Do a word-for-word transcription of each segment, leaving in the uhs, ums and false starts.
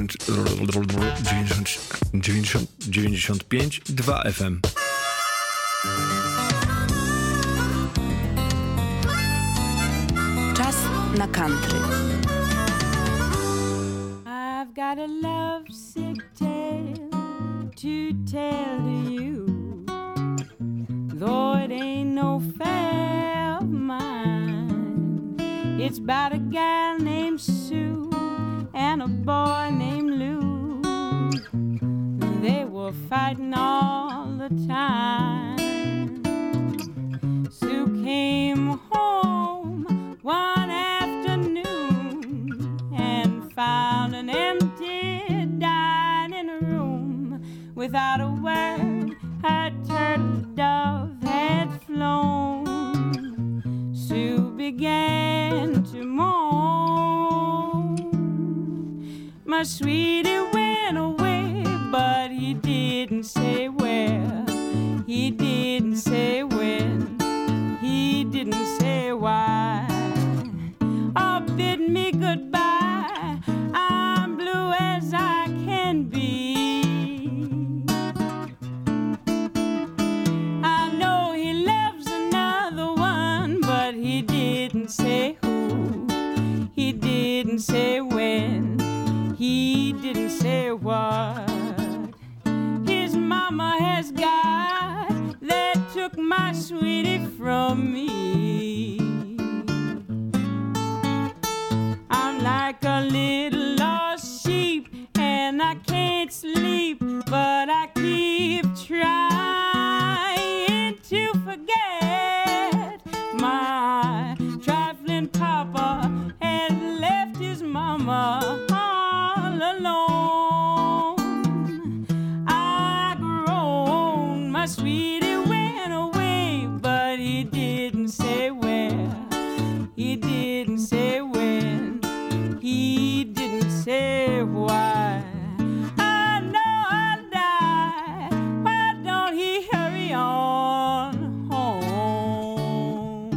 dziewięćdziesiąt pięć dwa F M. Czas na country. I've got a lovesick tale to tell to you, though it ain't no affair of mine. It's about a gal named Sue and a boy named Lou. They were fighting all the time. Sue came home one afternoon and found an empty dining room. Without a word, her turtle dove had flown. Sue began to moan. My sweetie went away, but he didn't say where. He didn't say when. He didn't say why. Oh, bid me goodbye. I'm blue as I can be. I know he loves another one, but he didn't say who. He didn't say when. He didn't say what. His mama has got that took my sweetie from me. I'm like a little lost sheep and I can't sleep, but I keep trying to forget. My trifling papa has left his mama all alone. I groan, my sweetie went away, but he didn't say where. He didn't say when. He didn't say why. I know I'll die. Why don't he hurry on home?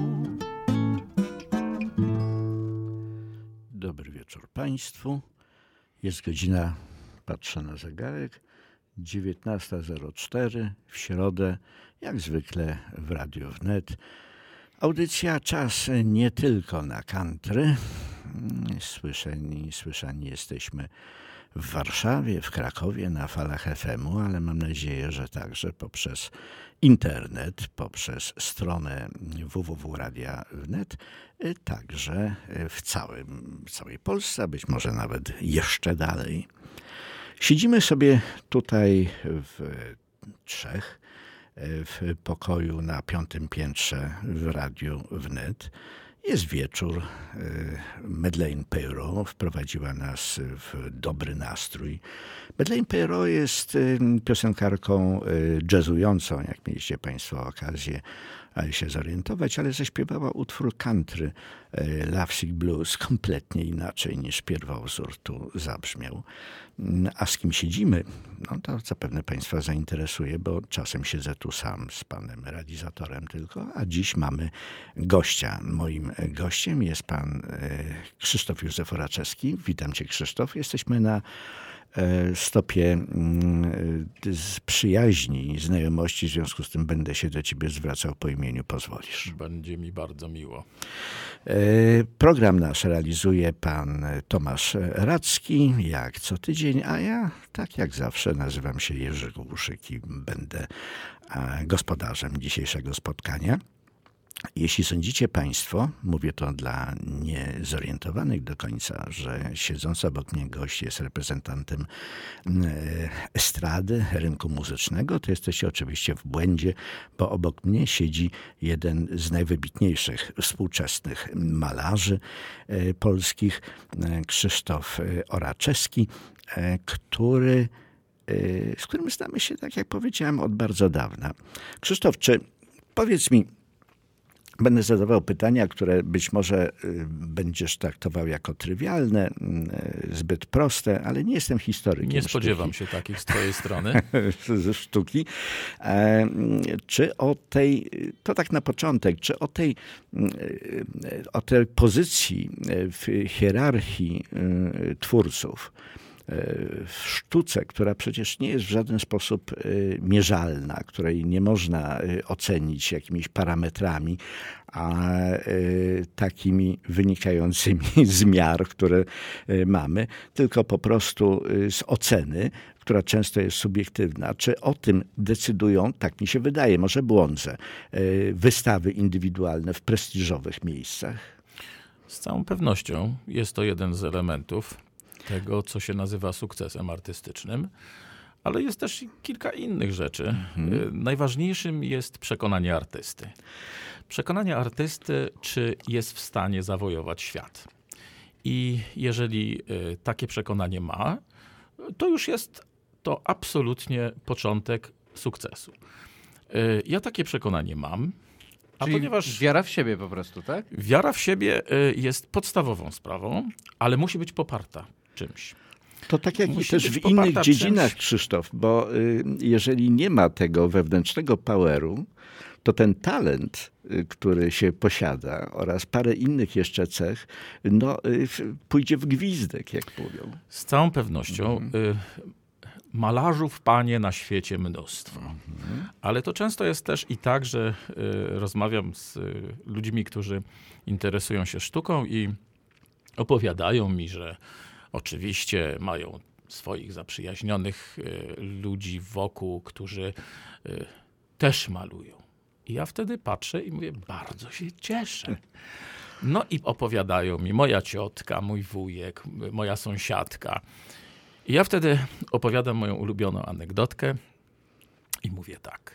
Dobry wieczór Państwu. Jest godzina, patrzę na zegarek, dziewiętnasta zero cztery w środę, jak zwykle w Radiu Wnet. Audycja Czas nie tylko na country. Słyszeni, słyszani jesteśmy w Warszawie, w Krakowie, na falach F M-u, ale mam nadzieję, że także poprzez internet, poprzez stronę w w w kropka radia kropka wnet, także w całym, całej Polsce, a być może nawet jeszcze dalej. Siedzimy sobie tutaj w trzech, w pokoju na piątym piętrze w Radiu Wnet. Jest wieczór. Madeleine Peyroux wprowadziła nas w dobry nastrój. Madeleine Peyroux jest piosenkarką jazzującą, jak mieliście Państwo okazję się zorientować, ale zaśpiewała utwór country Lovesick Blues kompletnie inaczej niż pierwowzór tu zabrzmiał. A z kim siedzimy? No to zapewne Państwa zainteresuje, bo czasem siedzę tu sam z panem realizatorem tylko, a dziś mamy gościa. Moim gościem jest pan Krzysztof Józef Oraczewski. Witam cię, Krzysztof. Jesteśmy na stopie z przyjaźni i znajomości, w związku z tym będę się do ciebie zwracał po imieniu, pozwolisz. Będzie mi bardzo miło. Program nasz realizuje pan Tomasz Radzki, jak co tydzień, a ja, tak jak zawsze, nazywam się Jerzy Głuszyk i będę gospodarzem dzisiejszego spotkania. Jeśli sądzicie Państwo, mówię to dla niezorientowanych do końca, że siedzący obok mnie gość jest reprezentantem estrady, rynku muzycznego, to jesteście oczywiście w błędzie, bo obok mnie siedzi jeden z najwybitniejszych współczesnych malarzy polskich, Krzysztof Oraczewski, który, z którym znamy się, tak jak powiedziałem, od bardzo dawna. Krzysztof, czy powiedz mi, będę zadawał pytania, które być może będziesz traktował jako trywialne, zbyt proste, ale nie jestem historykiem. Nie spodziewam sztuki. się takich z twojej strony. Ze sztuki. E, czy o tej, to tak na początek, czy o tej, o tej pozycji w hierarchii twórców w sztuce, która przecież nie jest w żaden sposób mierzalna, której nie można ocenić jakimiś parametrami, a takimi wynikającymi z miar, które mamy, tylko po prostu z oceny, która często jest subiektywna. Czy o tym decydują, tak mi się wydaje, może błądzę, wystawy indywidualne w prestiżowych miejscach? Z całą pewnością jest to jeden z elementów tego, co się nazywa sukcesem artystycznym, ale jest też kilka innych rzeczy. Mhm. Najważniejszym jest przekonanie artysty. Przekonanie artysty, czy jest w stanie zawojować świat. I jeżeli takie przekonanie ma, to już jest to absolutnie początek sukcesu. Ja takie przekonanie mam. A Czyli ponieważ wiara w siebie po prostu, tak? Wiara w siebie jest podstawową sprawą, ale musi być poparta czymś. To tak jak i Musi też być w innych poparta dziedzinach, czymś. Krzysztof, bo y, jeżeli nie ma tego wewnętrznego poweru, to ten talent, y, który się posiada oraz parę innych jeszcze cech, no, y, pójdzie w gwizdek, jak mówią. Z całą pewnością mhm. y, malarzów, panie, na świecie mnóstwo. Mhm. Ale to często jest też i tak, że y, rozmawiam z y, ludźmi, którzy interesują się sztuką i opowiadają mi, że oczywiście mają swoich zaprzyjaźnionych y, ludzi wokół, którzy y, też malują. I ja wtedy patrzę i mówię, bardzo się cieszę. No i opowiadają mi moja ciotka, mój wujek, moja sąsiadka. I ja wtedy opowiadam moją ulubioną anegdotkę i mówię tak.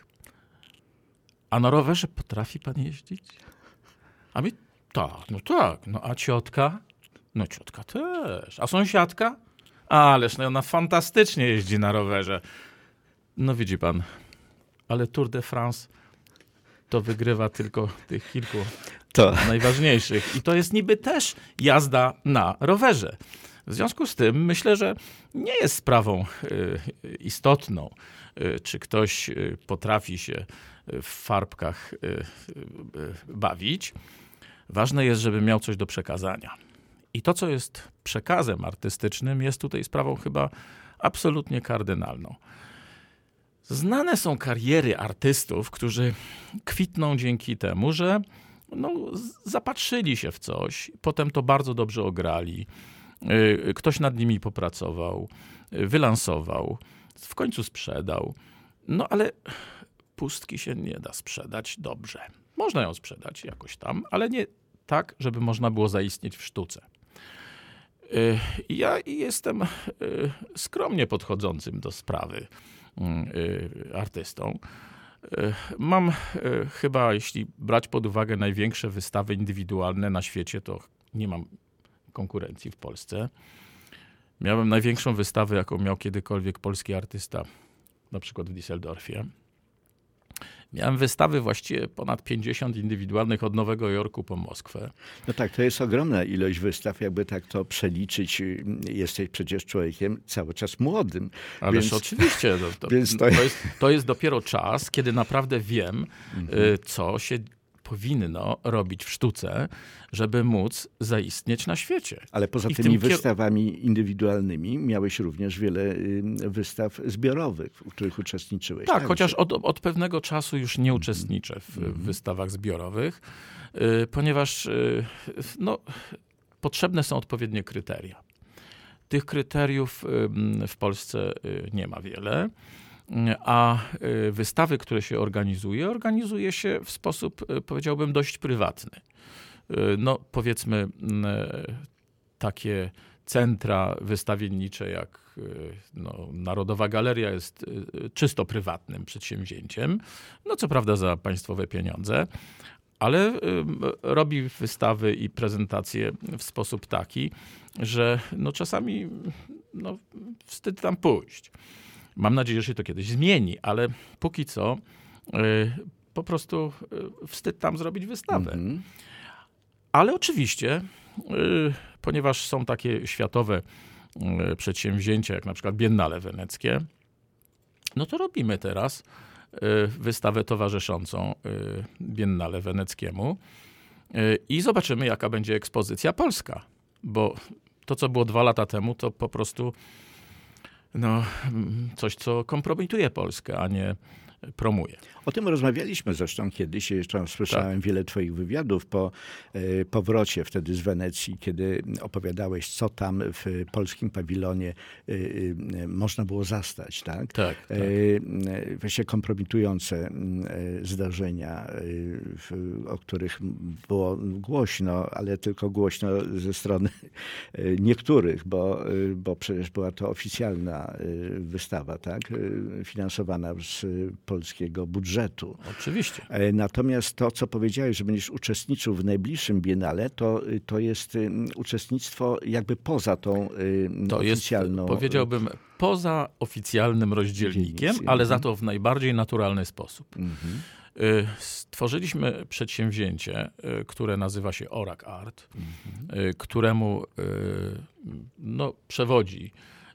A na rowerze potrafi pan jeździć? A mi tak, no tak. No a ciotka? No ciotka też. A sąsiadka? Ależ no ona fantastycznie jeździ na rowerze. No widzi pan, ale Tour de France to wygrywa tylko tych kilku To. najważniejszych. I to jest niby też jazda na rowerze. W związku z tym myślę, że nie jest sprawą y, istotną, y, czy ktoś y, potrafi się w farbkach y, y, bawić. Ważne jest, żeby miał coś do przekazania. I to, co jest przekazem artystycznym, jest tutaj sprawą chyba absolutnie kardynalną. Znane są kariery artystów, którzy kwitną dzięki temu, że no, zapatrzyli się w coś, potem to bardzo dobrze ograli. Ktoś nad nimi popracował, wylansował, w końcu sprzedał. No ale pustki się nie da sprzedać dobrze. Można ją sprzedać jakoś tam, ale nie tak, żeby można było zaistnieć w sztuce. Ja jestem skromnie podchodzącym do sprawy artystą. Mam chyba, jeśli brać pod uwagę największe wystawy indywidualne na świecie, to nie mam konkurencji w Polsce. Miałem największą wystawę, jaką miał kiedykolwiek polski artysta, na przykład w Düsseldorfie. Miałem wystawy właściwie ponad pięćdziesiąt indywidualnych od Nowego Jorku po Moskwę. No tak, to jest ogromna ilość wystaw, jakby tak to przeliczyć. Jesteś przecież człowiekiem cały czas młodym. Ależ więc, oczywiście. To, to, więc to... To, jest, to jest dopiero czas, kiedy naprawdę wiem, mhm. co się powinno robić w sztuce, żeby móc zaistnieć na świecie. Ale poza I tymi tym wystawami kier... indywidualnymi miałeś również wiele wystaw zbiorowych, w których uczestniczyłeś. Tak, tak chociaż od, od pewnego czasu już nie uczestniczę w mm. wystawach zbiorowych, y, ponieważ y, no, potrzebne są odpowiednie kryteria. Tych kryteriów y, w Polsce y, nie ma wiele. A wystawy, które się organizuje, organizuje się w sposób, powiedziałbym, dość prywatny. No, powiedzmy, takie centra wystawiennicze jak no, Narodowa Galeria jest czysto prywatnym przedsięwzięciem, no co prawda za państwowe pieniądze, ale robi wystawy i prezentacje w sposób taki, że no, czasami no, wstyd tam pójść. Mam nadzieję, że się to kiedyś zmieni, ale póki co y, po prostu y, wstyd tam zrobić wystawę. Mm-hmm. Ale oczywiście, y, ponieważ są takie światowe y, przedsięwzięcia, jak na przykład Biennale Weneckie, no to robimy teraz y, wystawę towarzyszącą y, Biennale Weneckiemu y, i zobaczymy, jaka będzie ekspozycja polska. Bo to, co było dwa lata temu, to po prostu no, coś, co kompromituje Polskę, a nie promuje. O tym rozmawialiśmy zresztą kiedyś, jeszcze słyszałem tak. wiele twoich wywiadów po e, powrocie wtedy z Wenecji, kiedy opowiadałeś, co tam w polskim pawilonie e, e, można było zastać, tak? Tak, tak. E, właśnie kompromitujące e, zdarzenia, e, w, o których było głośno, ale tylko głośno ze strony e, niektórych, bo, e, bo przecież była to oficjalna e, wystawa, tak? E, finansowana z polskiego budżetu. Oczywiście. Natomiast to, co powiedziałeś, że będziesz uczestniczył w najbliższym Biennale, to, to jest uczestnictwo jakby poza tą to oficjalną... Jest, powiedziałbym, poza oficjalnym rozdzielnikiem, ale za to w najbardziej naturalny sposób. Mhm. Stworzyliśmy przedsięwzięcie, które nazywa się Orak Art, mhm. któremu no, przewodzi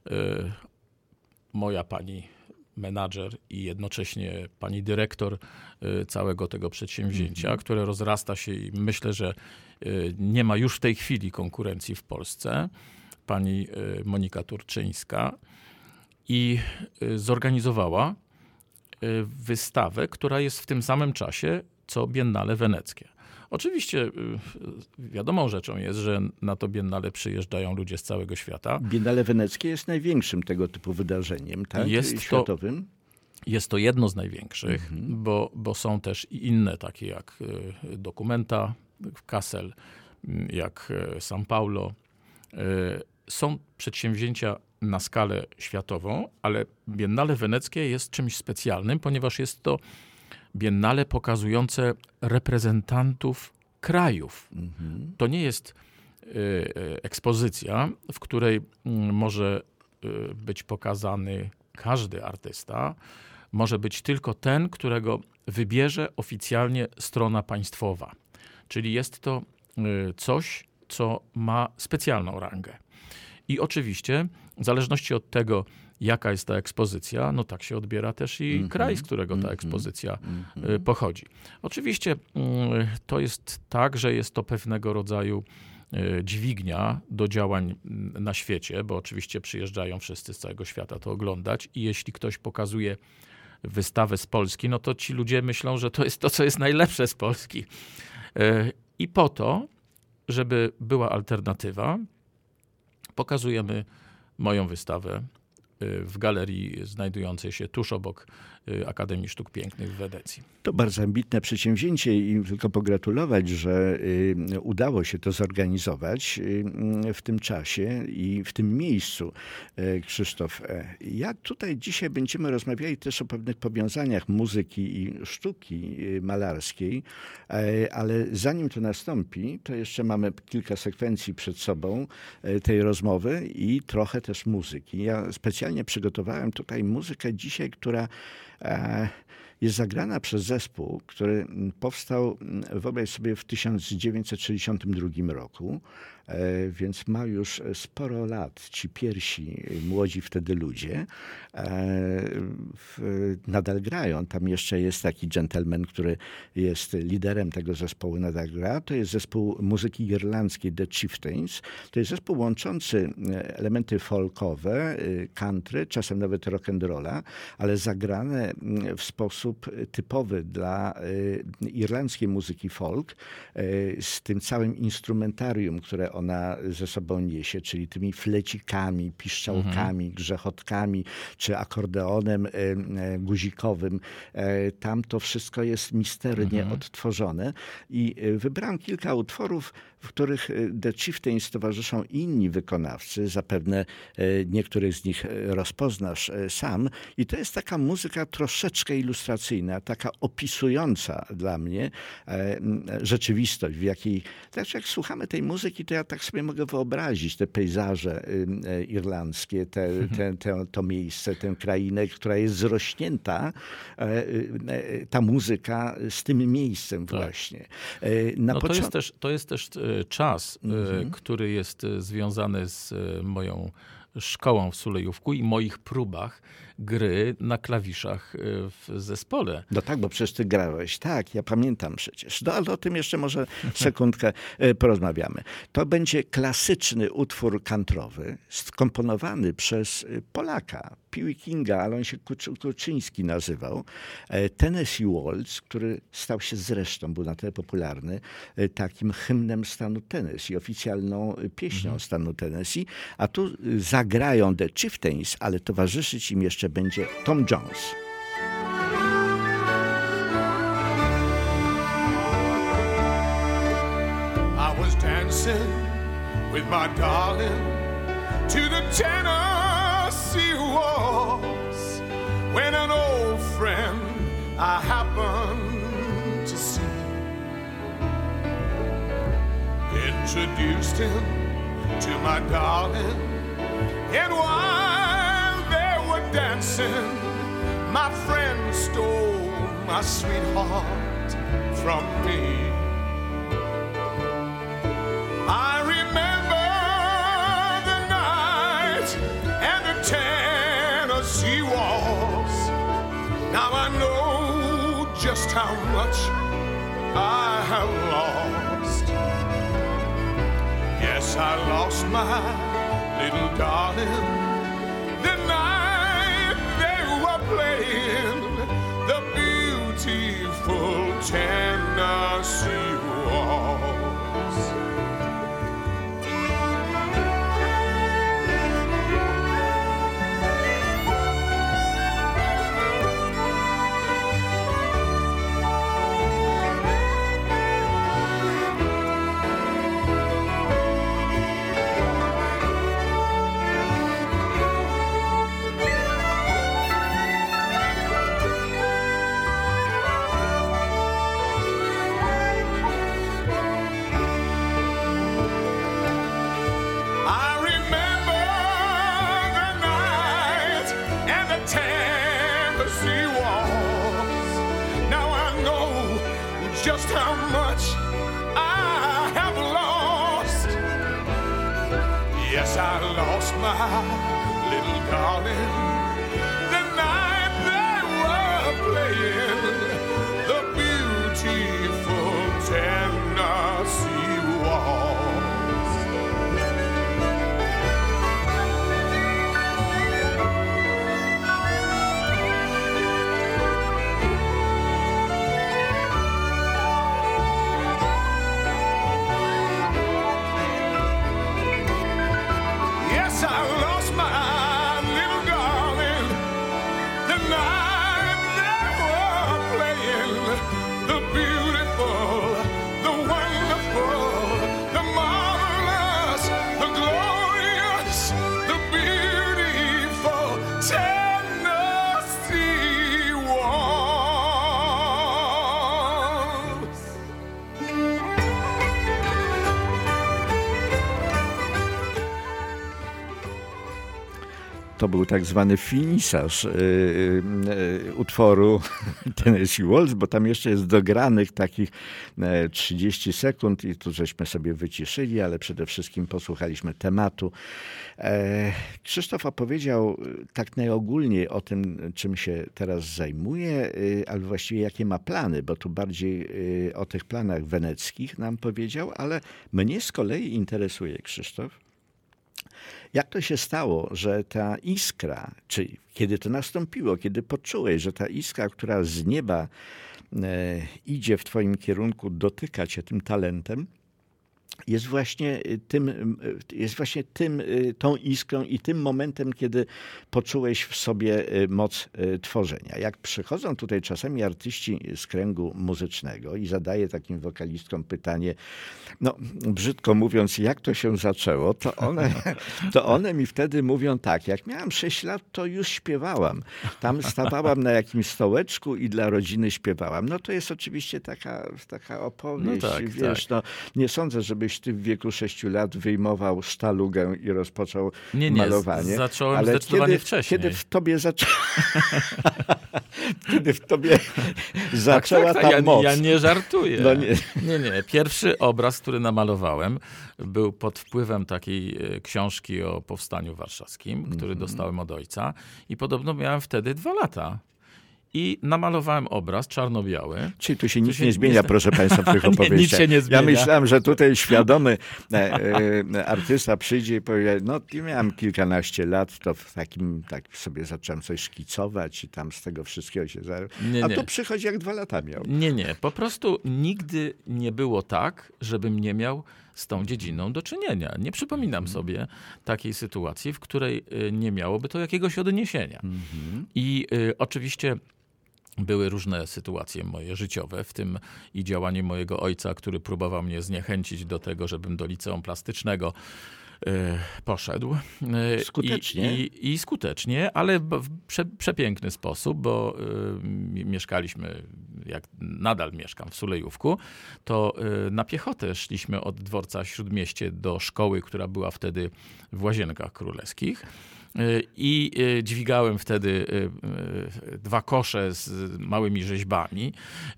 moja pani menadżer i jednocześnie pani dyrektor całego tego przedsięwzięcia, mm-hmm. które rozrasta się i myślę, że nie ma już w tej chwili konkurencji w Polsce, pani Monika Turczyńska, i zorganizowała wystawę, która jest w tym samym czasie, co Biennale Weneckie. Oczywiście wiadomą rzeczą jest, że na to Biennale przyjeżdżają ludzie z całego świata. Biennale Weneckie jest największym tego typu wydarzeniem, tak? Jest Światowym. To, jest to jedno z największych, mhm. bo, bo są też i inne, takie jak Documenta w Kassel, jak São Paulo. Są przedsięwzięcia na skalę światową, ale Biennale Weneckie jest czymś specjalnym, ponieważ jest to Biennale pokazujące reprezentantów krajów. Mhm. To nie jest y, ekspozycja, w której y, może y, być pokazany każdy artysta. Może być tylko ten, którego wybierze oficjalnie strona państwowa. Czyli jest to y, coś, co ma specjalną rangę. I oczywiście, w zależności od tego, jaka jest ta ekspozycja, no tak się odbiera też i mm-hmm. kraj, z którego ta ekspozycja mm-hmm. pochodzi. Oczywiście to jest tak, że jest to pewnego rodzaju dźwignia do działań na świecie, bo oczywiście przyjeżdżają wszyscy z całego świata to oglądać i jeśli ktoś pokazuje wystawę z Polski, no to ci ludzie myślą, że to jest to, co jest najlepsze z Polski. I po to, żeby była alternatywa, pokazujemy moją wystawę w galerii znajdującej się tuż obok Akademii Sztuk Pięknych w Wenecji. To bardzo ambitne przedsięwzięcie i tylko pogratulować, że udało się to zorganizować w tym czasie i w tym miejscu. Krzysztof, jak tutaj dzisiaj będziemy rozmawiali też o pewnych powiązaniach muzyki i sztuki malarskiej, ale zanim to nastąpi, to jeszcze mamy kilka sekwencji przed sobą tej rozmowy i trochę też muzyki. Ja specjalnie przygotowałem tutaj muzykę dzisiaj, która jest zagrana przez zespół, który powstał, wyobraź sobie, w tysiąc dziewięćset sześćdziesiątym drugim roku, więc ma już sporo lat. Ci pierwsi młodzi wtedy ludzie nadal grają. Tam jeszcze jest taki gentleman, który jest liderem tego zespołu, nadal gra. To jest zespół muzyki irlandzkiej The Chieftains. To jest zespół łączący elementy folkowe, country, czasem nawet rock'n'rolla, ale zagrane w sposób typowy dla irlandzkiej muzyki folk, z tym całym instrumentarium, które ona ze sobą niesie, czyli tymi flecikami, piszczałkami, mhm. grzechotkami, czy akordeonem guzikowym. Tam to wszystko jest misternie mhm. odtworzone. I wybrałem kilka utworów, w których The Chieftains towarzyszą inni wykonawcy. Zapewne niektórych z nich rozpoznasz sam. I to jest taka muzyka troszeczkę ilustracyjna, taka opisująca dla mnie rzeczywistość, w jakiej... Znaczy, jak słuchamy tej muzyki, to ja tak sobie mogę wyobrazić te pejzaże irlandzkie, te, te, te, to miejsce, tę krainę, która jest zrośnięta, ta muzyka z tym miejscem właśnie. Na no to, począt... jest też, to jest też czas, mhm. który jest związany z moją szkołą w Sulejówku i moich próbach gry na klawiszach w zespole. No tak, bo przecież ty grałeś. Tak, ja pamiętam przecież. No ale o tym jeszcze może sekundkę porozmawiamy. To będzie klasyczny utwór kantrowy, skomponowany przez Polaka, Pee Kinga, ale on się Kuczyński nazywał. Tennessee Waltz, który stał się zresztą, był na tyle popularny, takim hymnem stanu Tennessee, oficjalną pieśnią mhm. stanu Tennessee. A tu zagrają The Chieftains, ale towarzyszyć im jeszcze będzie Tom Jones. I was dancing with my darling to the Tennessee waltz when an old friend I happened to see introduced him to my darling, and while they were dancing, my friend stole my sweetheart from me. I remember the night and the Tennessee waltz. Now I know just how much I have lost. Yes, I lost my little darling the night they were playing the beautiful Tennessee waltz. Just how much I have lost. Yes, I lost my little darling the night they were playing the beautiful Tennessee waltz. To był tak zwany finisarz y, y, utworu Tennessee Waltz, bo tam jeszcze jest dogranych takich trzydzieści sekund i tu żeśmy sobie wyciszyli, ale przede wszystkim posłuchaliśmy tematu. E, Krzysztof opowiedział tak najogólniej o tym, czym się teraz zajmuje, y, ale właściwie jakie ma plany, bo tu bardziej y, o tych planach weneckich nam powiedział, ale mnie z kolei interesuje, Krzysztof, jak to się stało, że ta iskra, czy kiedy to nastąpiło, kiedy poczułeś, że ta iskra, która z nieba e, idzie w twoim kierunku, dotyka cię tym talentem, jest właśnie tym, jest właśnie tym, tą iskrą i tym momentem, kiedy poczułeś w sobie moc tworzenia. Jak przychodzą tutaj czasami artyści z kręgu muzycznego i zadaję takim wokalistkom pytanie, no brzydko mówiąc, jak to się zaczęło, to one, to one mi wtedy mówią tak, jak miałam sześć lat, to już śpiewałam. Tam stawałam na jakimś stołeczku i dla rodziny śpiewałam. No to jest oczywiście taka, taka opowieść, no tak, wiesz, tak. no nie sądzę, żeby żebyś ty w wieku sześciu lat wyjmował sztalugę i rozpoczął nie, nie, malowanie. Zacząłem ale zdecydowanie kiedy, wcześniej. Kiedy w tobie zaczęła kiedy w tobie zaczęła tak, tak, ta tak. Ja, moc. ja nie żartuję. No nie. nie, nie. Pierwszy obraz, który namalowałem, był pod wpływem takiej książki o powstaniu warszawskim, który mm-hmm. dostałem od ojca i podobno miałem wtedy dwa lata. I namalowałem obraz czarno-biały. Czyli tu się nic się nie zmienia, nie... proszę państwa, w tych opowieściach. Nic się nie zmienia. Ja myślałem, że tutaj świadomy e, e, artysta przyjdzie i powie, no ja miałem kilkanaście lat, to w takim, tak sobie zacząłem coś szkicować i tam z tego wszystkiego się zająłem. A nie. tu przychodzi jak dwa lata miał. Nie, nie. Po prostu nigdy nie było tak, żebym nie miał z tą dziedziną do czynienia. Nie przypominam sobie takiej sytuacji, w której nie miałoby to jakiegoś odniesienia. Mm-hmm. I y, oczywiście były różne sytuacje moje życiowe, w tym i działanie mojego ojca, który próbował mnie zniechęcić do tego, żebym do liceum plastycznego y, poszedł. Y, skutecznie. I, i, I skutecznie, ale w prze, przepiękny sposób, bo y, mieszkaliśmy, jak nadal mieszkam w Sulejówku, to y, na piechotę szliśmy od dworca Śródmieście do szkoły, która była wtedy w Łazienkach Królewskich. I dźwigałem wtedy dwa kosze z małymi rzeźbami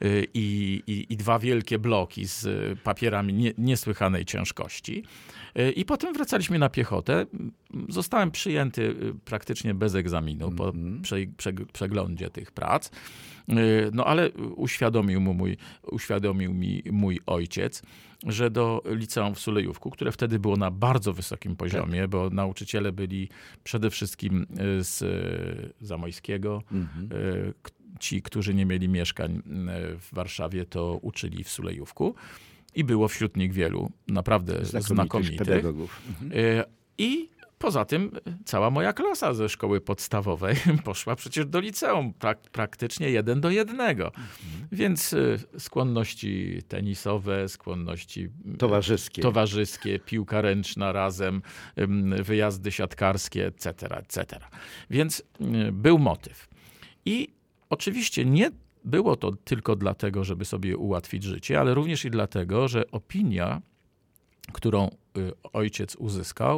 i, i, i dwa wielkie bloki z papierami nie, niesłychanej ciężkości. I potem wracaliśmy na piechotę. Zostałem przyjęty praktycznie bez egzaminu po prze, prze, przeglądzie tych prac. No ale uświadomił, mu mój, uświadomił mi mój ojciec, że do liceum w Sulejówku, które wtedy było na bardzo wysokim poziomie, tak. bo nauczyciele byli przede wszystkim z Zamojskiego. Mhm. Ci, którzy nie mieli mieszkań w Warszawie, to uczyli w Sulejówku. I było wśród nich wielu naprawdę znakomitych pedagogów. Mhm. I poza tym cała moja klasa ze szkoły podstawowej poszła przecież do liceum prak- praktycznie jeden do jednego. Mhm. Więc skłonności tenisowe, skłonności towarzyskie, towarzyskie piłka ręczna razem, wyjazdy siatkarskie, et cetera, et cetera. Więc był motyw. I oczywiście nie było to tylko dlatego, żeby sobie ułatwić życie, ale również i dlatego, że opinia, którą ojciec uzyskał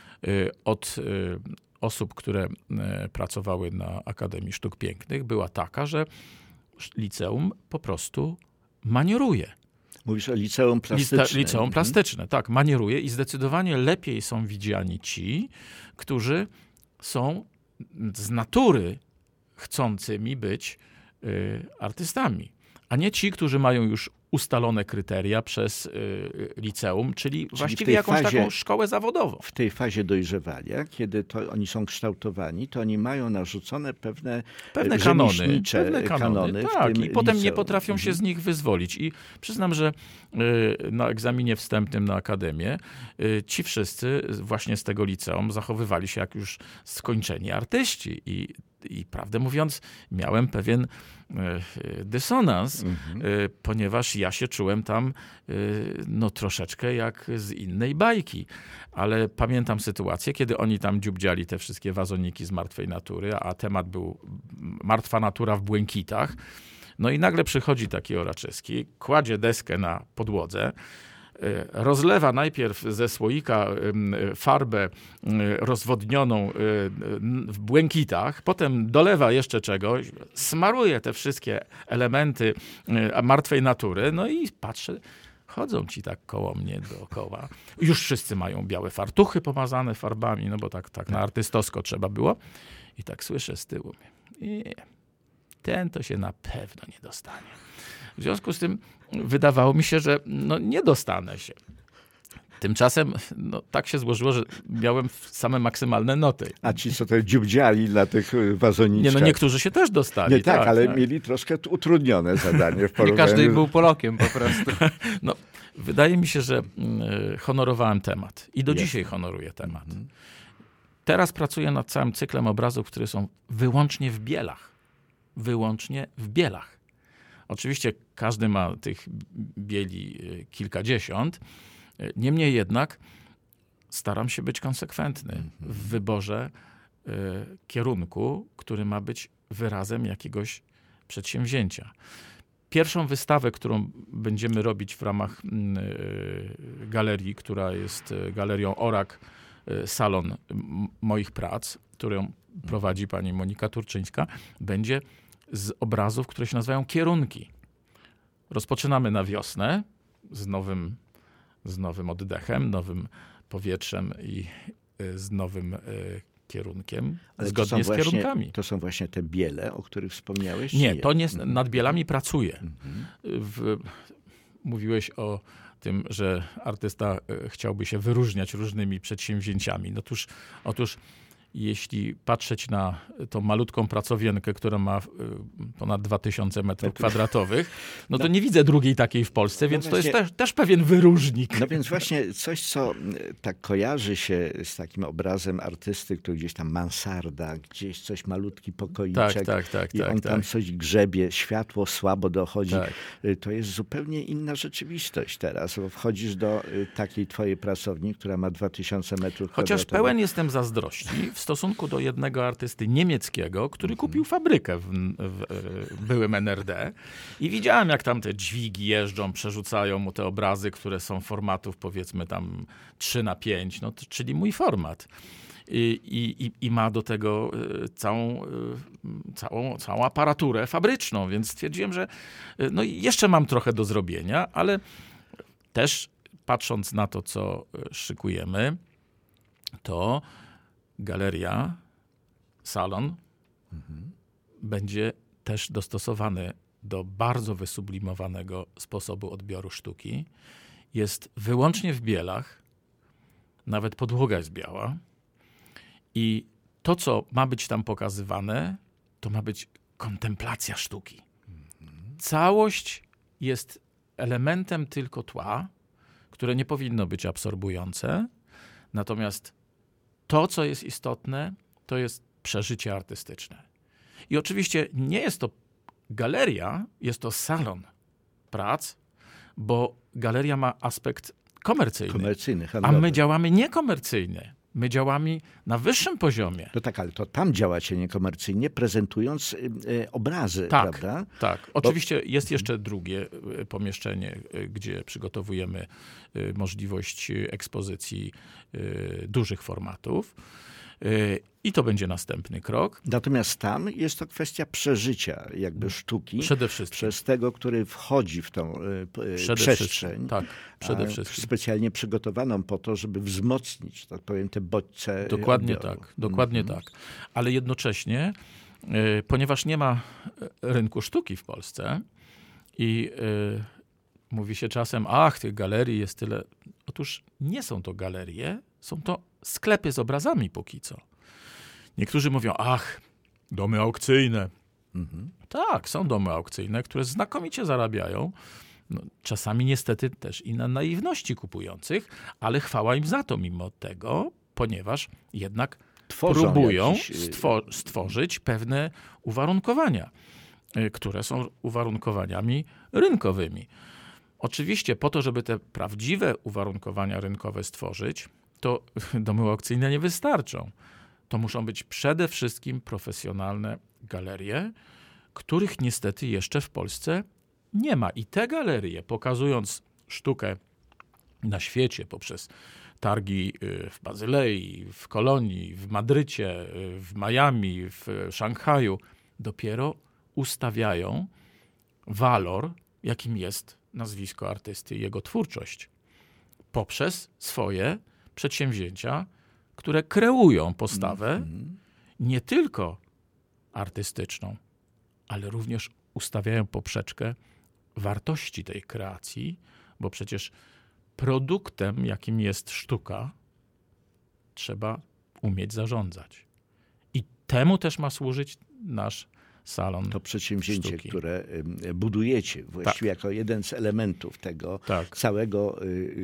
od osób, które pracowały na Akademii Sztuk Pięknych, była taka, że liceum po prostu manieruje. Mówisz o liceum plastycznym. Liceum mhm. plastyczne, tak, manieruje i zdecydowanie lepiej są widziani ci, którzy są z natury chcącymi być y, artystami, a nie ci, którzy mają już ustalone kryteria przez y, liceum, czyli, czyli właściwie jakąś fazie, taką szkołę zawodową. W tej fazie dojrzewania, kiedy to oni są kształtowani, to oni mają narzucone pewne, pewne kanony. Pewne kanony, kanony tak, i potem liceum. nie potrafią się z nich wyzwolić. I przyznam, że y, na egzaminie wstępnym na Akademię y, ci wszyscy właśnie z tego liceum zachowywali się jak już skończeni artyści. I, i prawdę mówiąc, miałem pewien dysonans, mhm. ponieważ ja się czułem tam no, troszeczkę jak z innej bajki. Ale pamiętam sytuację, kiedy oni tam dziubdziali te wszystkie wazoniki z martwej natury, a temat był martwa natura w błękitach. No i nagle przychodzi taki Oraczyski, kładzie deskę na podłodze, rozlewa najpierw ze słoika farbę rozwodnioną w błękitach, potem dolewa jeszcze czegoś, smaruje te wszystkie elementy martwej natury, no i patrzę, chodzą ci tak koło mnie dookoła. Już wszyscy mają białe fartuchy pomazane farbami, no bo tak, tak na artystowsko trzeba było. I tak słyszę z tyłu, nie, ten to się na pewno nie dostanie. W związku z tym wydawało mi się, że no nie dostanę się. Tymczasem no, tak się złożyło, że miałem same maksymalne noty. A ci, co to dziubdziali na tych wazoniczkach? Nie, no niektórzy się też dostali. Nie, tak, tak ale tak. mieli troszkę utrudnione zadanie w porównaniu. Nie każdy był Polakiem po prostu. No, wydaje mi się, że honorowałem temat i do Jest. dzisiaj honoruję temat. Mhm. Teraz pracuję nad całym cyklem obrazów, które są wyłącznie w bielach. Wyłącznie w bielach. Oczywiście każdy ma tych bieli kilkadziesiąt. Niemniej jednak staram się być konsekwentny w wyborze y, kierunku, który ma być wyrazem jakiegoś przedsięwzięcia. Pierwszą wystawę, którą będziemy robić w ramach galerii, która jest galerią Orak, salon moich prac, którą prowadzi pani Monika Turczyńska, będzie z obrazów, które się nazywają Kierunki. Rozpoczynamy na wiosnę z nowym, z nowym oddechem, nowym powietrzem i z nowym kierunkiem, Ale zgodnie to z właśnie, kierunkami. To są właśnie te biele, o których wspomniałeś? Nie, nie? to nie, Mhm. nad bielami pracuję. Mhm. W, mówiłeś o tym, że artysta chciałby się wyróżniać różnymi przedsięwzięciami. No otóż, otóż jeśli patrzeć na tą malutką pracowienkę, która ma ponad dwa tysiące metrów kwadratowych, no to nie widzę drugiej takiej w Polsce, więc no to jest właśnie, też, też pewien wyróżnik. No więc właśnie coś, co tak kojarzy się z takim obrazem artysty, który gdzieś tam mansarda, gdzieś coś malutki pokoiczek Tak, tak, tak, i tak, on tam tak. coś grzebie, światło słabo dochodzi. Tak. To jest zupełnie inna rzeczywistość teraz, bo wchodzisz do takiej twojej pracowni, która ma dwa tysiące metrów Chociaż kwadratowych. pełen jestem zazdrości w stosunku do jednego artysty niemieckiego, który kupił fabrykę w, w, w byłym N R D i widziałem, jak tam te dźwigi jeżdżą, przerzucają mu te obrazy, które są formatów powiedzmy tam trzy na pięć, no to, czyli mój format. I, i, i ma do tego całą, całą, całą aparaturę fabryczną, więc stwierdziłem, że no jeszcze mam trochę do zrobienia, ale też patrząc na to, co szykujemy, to galeria, salon mhm. będzie też dostosowany do bardzo wysublimowanego sposobu odbioru sztuki. Jest wyłącznie w bielach, nawet podłoga jest biała i to, co ma być tam pokazywane, to ma być kontemplacja sztuki. Mhm. Całość jest elementem tylko tła, które nie powinno być absorbujące, natomiast to, co jest istotne, to jest przeżycie artystyczne. I oczywiście nie jest to galeria, jest to salon prac, bo galeria ma aspekt komercyjny, Komercyjny, a handlowy. my działamy niekomercyjnie. My działamy na wyższym poziomie. No tak, ale to tam działacie niekomercyjnie, prezentując y, y, obrazy, tak, prawda? Tak, oczywiście jest jeszcze drugie pomieszczenie, gdzie przygotowujemy możliwość ekspozycji dużych formatów i to będzie następny krok. Natomiast tam jest to kwestia przeżycia jakby sztuki przede wszystkim. Przez tego, który wchodzi w tą y, przede przestrzeń. Tak, przede a, wszystkim. Specjalnie przygotowaną po to, żeby wzmocnić, tak powiem, te bodźce Dokładnie odbioru. tak, dokładnie mm-hmm. tak. Ale jednocześnie, y, ponieważ nie ma rynku sztuki w Polsce i y, mówi się czasem, ach, tych galerii jest tyle. Otóż nie są to galerie, są to sklepy z obrazami póki co. Niektórzy mówią, ach, domy aukcyjne. Mhm. Tak, są domy aukcyjne, które znakomicie zarabiają. No, czasami niestety też i na naiwności kupujących, ale chwała im za to mimo tego, ponieważ jednak Tworzą próbują jakiś... stwo- stworzyć pewne uwarunkowania, które są uwarunkowaniami rynkowymi. Oczywiście po to, żeby te prawdziwe uwarunkowania rynkowe stworzyć, to domy aukcyjne nie wystarczą. To muszą być przede wszystkim profesjonalne galerie, których niestety jeszcze w Polsce nie ma. I te galerie, pokazując sztukę na świecie poprzez targi w Bazylei, w Kolonii, w Madrycie, w Miami, w Szanghaju, dopiero ustawiają walor, jakim jest nazwisko artysty i jego twórczość, poprzez swoje przedsięwzięcia, które kreują postawę mm-hmm. nie tylko artystyczną, ale również ustawiają poprzeczkę wartości tej kreacji, bo przecież produktem, jakim jest sztuka, trzeba umieć zarządzać. I temu też ma służyć nasz salon To przedsięwzięcie, sztuki. które budujecie właściwie tak. jako jeden z elementów tego tak. całego,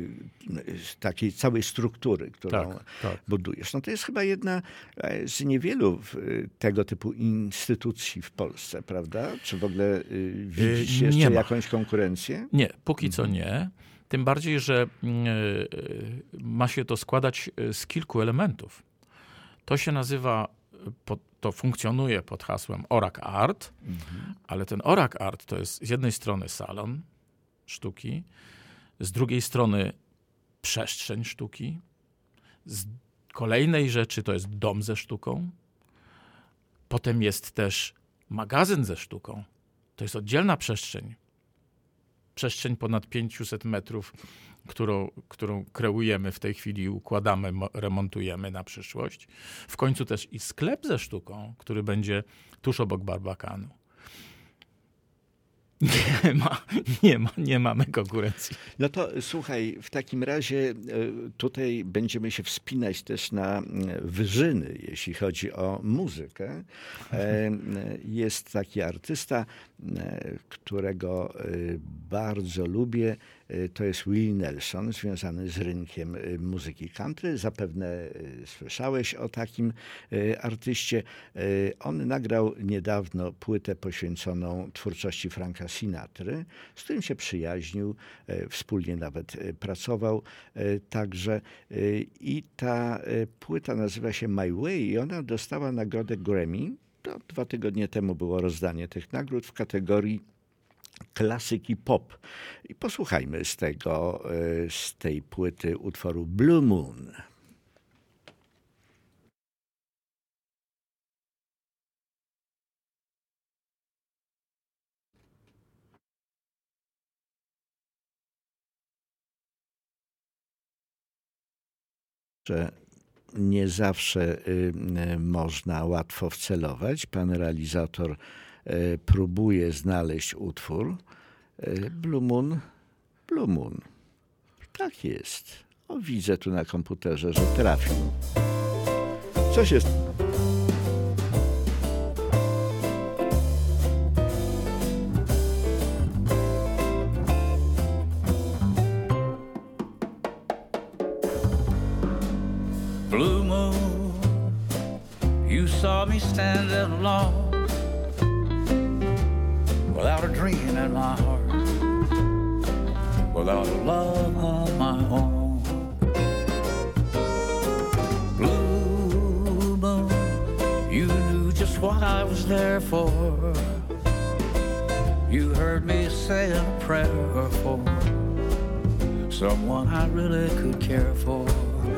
takiej całej struktury, którą tak, tak. budujesz. No to jest chyba jedna z niewielu tego typu instytucji w Polsce, prawda? Czy w ogóle widzisz jeszcze nie ma. jakąś konkurencję? Nie, póki co nie. Tym bardziej, że ma się to składać z kilku elementów. To się nazywa po, to funkcjonuje pod hasłem Orak Art, mhm. ale ten Orak Art to jest z jednej strony salon sztuki, z drugiej strony przestrzeń sztuki, z kolejnej rzeczy to jest dom ze sztuką, potem jest też magazyn ze sztuką. To jest oddzielna przestrzeń. Przestrzeń ponad pięćset metrów, którą, którą kreujemy w tej chwili, układamy, remontujemy na przyszłość. W końcu też i sklep ze sztuką, który będzie tuż obok Barbakanu. Nie ma, nie ma, nie mamy konkurencji. No to słuchaj, w takim razie tutaj będziemy się wspinać też na wyżyny, jeśli chodzi o muzykę. Jest taki artysta, którego bardzo lubię. To jest Willie Nelson, związany z rynkiem muzyki country. Zapewne słyszałeś o takim artyście. On nagrał niedawno płytę poświęconą twórczości Franka Sinatry, z którym się przyjaźnił, wspólnie nawet pracował także. I ta płyta nazywa się My Way i ona dostała nagrodę Grammy. To dwa tygodnie temu było rozdanie tych nagród w kategorii klasyki pop. I posłuchajmy z tego, z tej płyty utworu Blue Moon. Że nie zawsze można łatwo wcelować. Pan realizator próbuje znaleźć utwór. Blue Moon, Blue Moon. Tak jest. O, widzę tu na komputerze, że trafił. Coś jest. Blue moon, you saw me standing alone, without a dream in my heart, without a love of my own. Blue moon, you knew just what I was there for. You heard me say a prayer for someone I really could care for.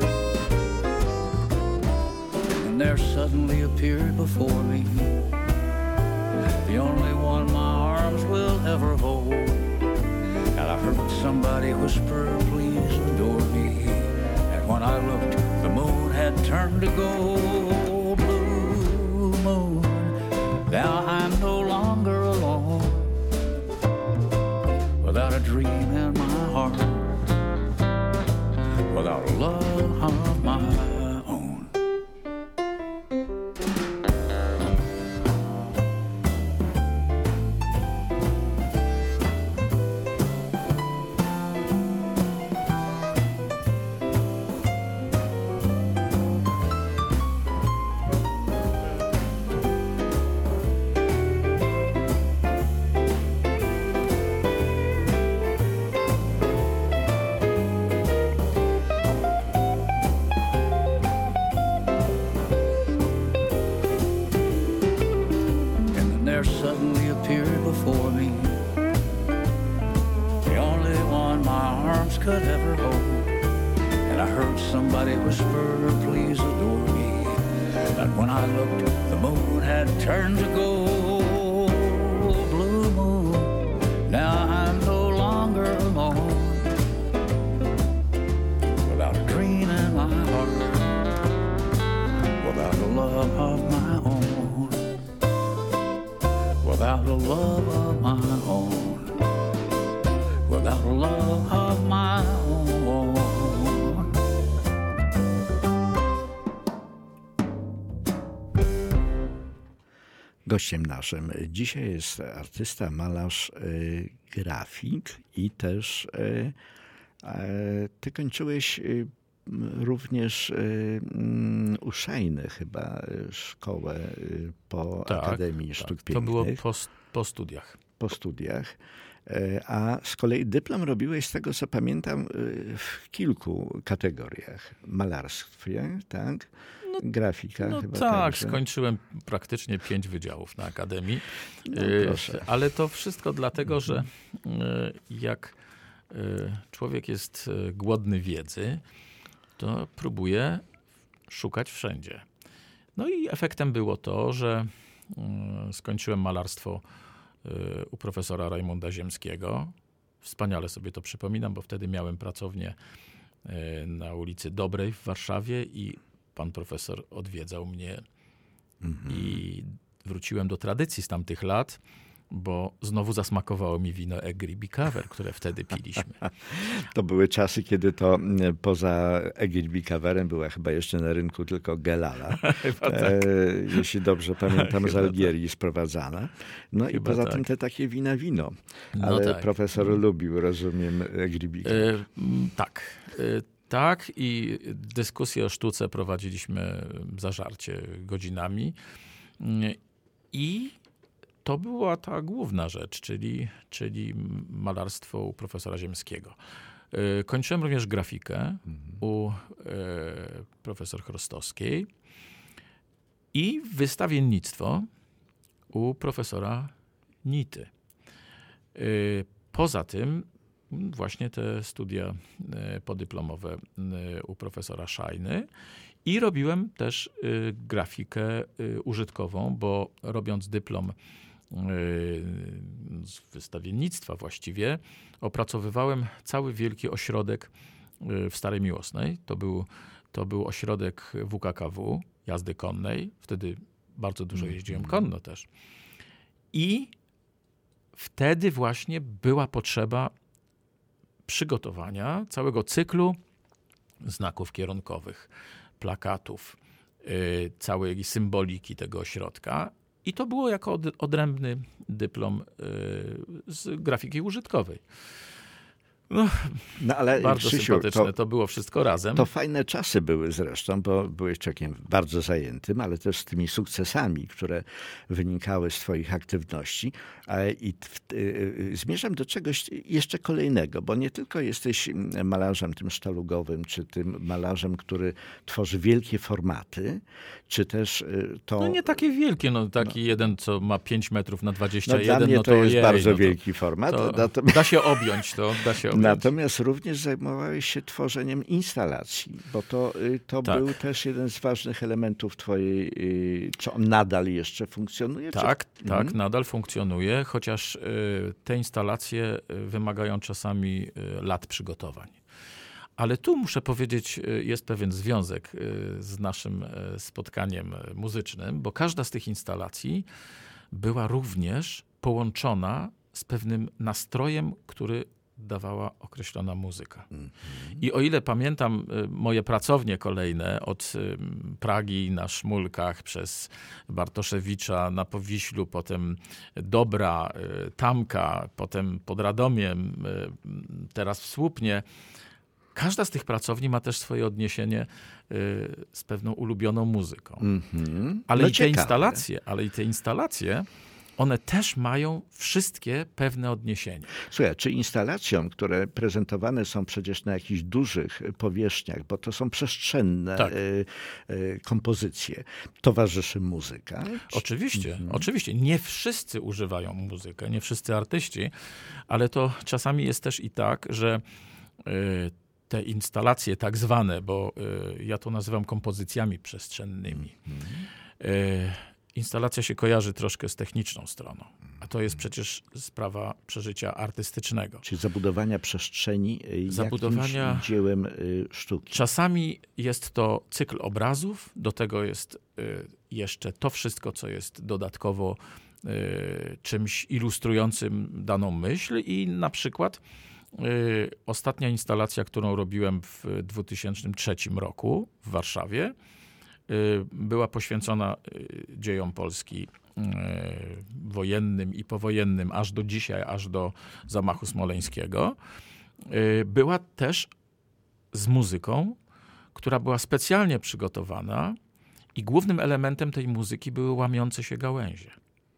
And there suddenly appeared before me the only one my arms will ever hold. And I heard somebody whisper, please adore me. And when I looked, the moon had turned to gold. Blue moon, now I'm no longer alone, without a dream in my heart, without a love of my own. Could ever hold. And I heard somebody whisper, please adore me. And when I looked, the moon had turned to gold. Blue moon, now I'm no longer alone, without a dream in my heart, without a love of my own, without a love of my own, without a love of my own. Gościem naszym dzisiaj jest artysta, malarz, y, grafik i też y, y, ty kończyłeś y, również y, u Szejny chyba szkołę y, po tak, Akademii Sztuk tak. Pięknych. To było po, po studiach. Po studiach. A z kolei dyplom robiłeś, z tego co pamiętam, w kilku kategoriach. Malarstwie, tak? No grafika No chyba. tak, także. skończyłem praktycznie pięć wydziałów na Akademii. No, Y, proszę. ale to wszystko dlatego, że y, jak y, człowiek jest y, głodny wiedzy, to próbuje szukać wszędzie. No i efektem było to, że y, skończyłem malarstwo y, u profesora Rajmunda Ziemskiego. Wspaniale sobie to przypominam, bo wtedy miałem pracownię y, na ulicy Dobrej w Warszawie i pan profesor odwiedzał mnie Mhm. i wróciłem do tradycji z tamtych lat, bo znowu zasmakowało mi wino Egri Bikaver, które wtedy piliśmy. To były czasy, kiedy to m, poza Egilbikawerem była chyba jeszcze na rynku tylko Gelala. e, jeśli dobrze pamiętam, z Chyba Algierii sprowadzana. No Chyba i poza tak. tym te takie wina wino. No Ale tak. profesor lubił, rozumiem, Egilbikawer. E, m, tak. E, tak i dyskusję o sztuce prowadziliśmy zażarcie godzinami. Mm, I to była ta główna rzecz, czyli, czyli malarstwo u profesora Ziemskiego. E, Kończyłem również grafikę u e, profesor Chrostowskiej i wystawiennictwo u profesora Nity. E, Poza tym właśnie te studia e, podyplomowe e, u profesora Szajny i robiłem też e, grafikę e, użytkową, w robiąc dyplom z wystawiennictwa właściwie, opracowywałem cały wielki ośrodek w Starej Miłosnej. To był, to był ośrodek W K K W, jazdy konnej. Wtedy bardzo dużo jeździłem konno też. I wtedy właśnie była potrzeba przygotowania całego cyklu znaków kierunkowych, plakatów, yy, całej symboliki tego ośrodka. I to było jako od, odrębny dyplom y, z grafiki użytkowej. No, No, ale bardzo Krzysiu, sympatyczne to, to, było wszystko razem. to fajne czasy były zresztą, bo byłeś człowiekiem bardzo zajętym, ale też z tymi sukcesami, które wynikały z twoich aktywności. A I w, y, y, zmierzam do czegoś jeszcze kolejnego, bo nie tylko jesteś malarzem tym sztalugowym, czy tym malarzem, który tworzy wielkie formaty, czy też y, to... No nie takie wielkie, no taki no. jeden, co ma pięć metrów na dwadzieścia jeden, no dla mnie no to, to jest jej, bardzo no to, wielki format. to Natomiast... Da się objąć to, da się objąć. Natomiast również zajmowałeś się tworzeniem instalacji, bo to, to tak. był też jeden z ważnych elementów twojej, czy on nadal jeszcze funkcjonuje? Tak, czy... tak, mhm. nadal funkcjonuje, chociaż te instalacje wymagają czasami lat przygotowań. Ale tu muszę powiedzieć, jest pewien związek z naszym spotkaniem muzycznym, bo każda z tych instalacji była również połączona z pewnym nastrojem, który dawała określona muzyka. Mm-hmm. I o ile pamiętam moje pracownie kolejne od Pragi na Szmulkach przez Bartoszewicza na Powiślu, potem Dobra, Tamka, potem pod Radomiem, teraz w Słupnie. Każda z tych pracowni ma też swoje odniesienie z pewną ulubioną muzyką. Mm-hmm. Ale, no i te instalacje, ale i te instalacje one też mają wszystkie pewne odniesienia. Słuchaj, czy instalacjom, które prezentowane są przecież na jakichś dużych powierzchniach, bo to są przestrzenne tak. y, y, kompozycje, towarzyszy muzyka? Oczywiście, mhm. oczywiście. Nie wszyscy używają muzykę, nie wszyscy artyści, ale to czasami jest też i tak, że y, te instalacje tak zwane, bo y, ja to nazywam kompozycjami przestrzennymi, mhm. y, instalacja się kojarzy troszkę z techniczną stroną, a to jest przecież sprawa przeżycia artystycznego. Czyli zabudowania przestrzeni zabudowania jakimś dziełem sztuki. Czasami jest to cykl obrazów, do tego jest jeszcze to wszystko, co jest dodatkowo czymś ilustrującym daną myśl i na przykład ostatnia instalacja, którą robiłem w dwa tysiące trzecim roku w Warszawie, była poświęcona dziejom Polski wojennym i powojennym, aż do dzisiaj, aż do zamachu smoleńskiego. Była też z muzyką, która była specjalnie przygotowana i głównym elementem tej muzyki były łamiące się gałęzie.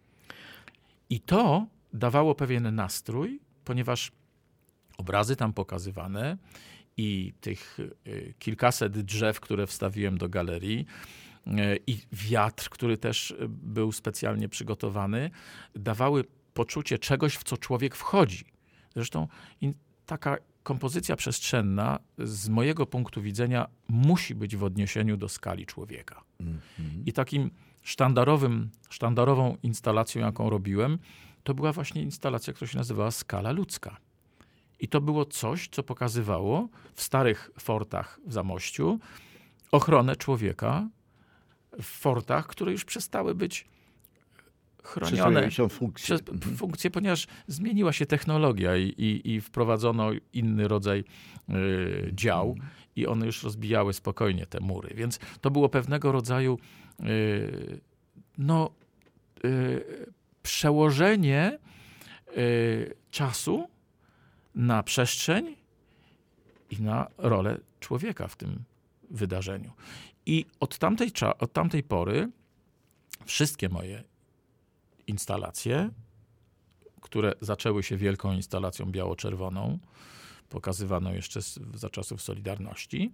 I to dawało pewien nastrój, ponieważ obrazy tam pokazywane i tych kilkaset drzew, które wstawiłem do galerii, i wiatr, który też był specjalnie przygotowany, dawały poczucie czegoś, w co człowiek wchodzi. Zresztą taka kompozycja przestrzenna z mojego punktu widzenia musi być w odniesieniu do skali człowieka. Mm-hmm. I takim sztandarowym, sztandarową instalacją, jaką robiłem, to była właśnie instalacja, która się nazywała Skala Ludzka. I to było coś, co pokazywało w starych fortach w Zamościu ochronę człowieka w fortach, które już przestały być chronione funkcje. przez funkcje, ponieważ zmieniła się technologia i, i, i wprowadzono inny rodzaj y, dział mm. i one już rozbijały spokojnie te mury. Więc to było pewnego rodzaju y, no, y, przełożenie y, czasu na przestrzeń i na rolę człowieka w tym wydarzeniu. I od tamtej, od tamtej pory wszystkie moje instalacje, które zaczęły się wielką instalacją biało-czerwoną, pokazywaną jeszcze z, za czasów Solidarności,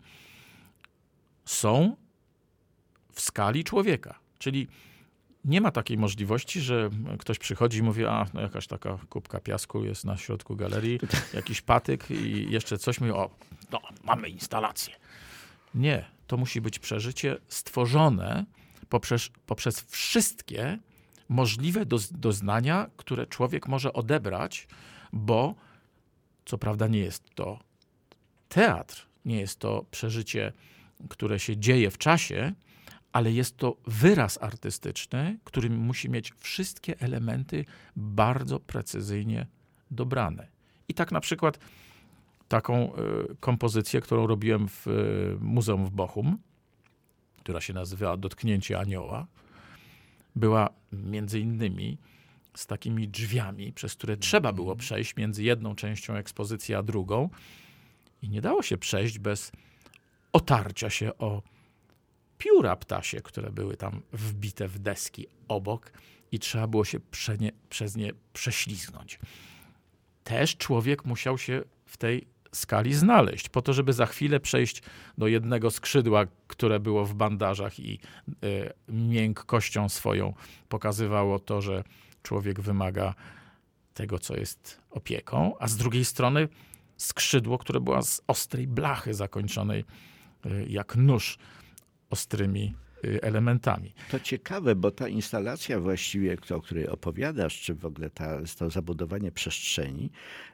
są w skali człowieka. Czyli nie ma takiej możliwości, że ktoś przychodzi i mówi, a no jakaś taka kubka piasku jest na środku galerii, jakiś patyk i jeszcze coś mówi, o, no mamy instalację. Nie, to musi być przeżycie stworzone poprzez, poprzez wszystkie możliwe do, doznania, które człowiek może odebrać, bo co prawda nie jest to teatr, nie jest to przeżycie, które się dzieje w czasie, ale jest to wyraz artystyczny, który musi mieć wszystkie elementy bardzo precyzyjnie dobrane. I tak na przykład taką y, kompozycję, którą robiłem w y, Muzeum w Bochum, która się nazywała Dotknięcie Anioła, była między innymi z takimi drzwiami, przez które trzeba było przejść między jedną częścią ekspozycji a drugą i nie dało się przejść bez otarcia się o pióra ptasie, które były tam wbite w deski obok i trzeba było się prze nie, przez nie prześlizgnąć. Też człowiek musiał się w tej skali znaleźć, po to, żeby za chwilę przejść do jednego skrzydła, które było w bandażach i y, miękkością swoją pokazywało to, że człowiek wymaga tego, co jest opieką, a z drugiej strony skrzydło, które było z ostrej blachy zakończonej y, jak nóż ostrymi elementami. To ciekawe, bo ta instalacja właściwie, o której opowiadasz, czy w ogóle ta, to zabudowanie przestrzeni,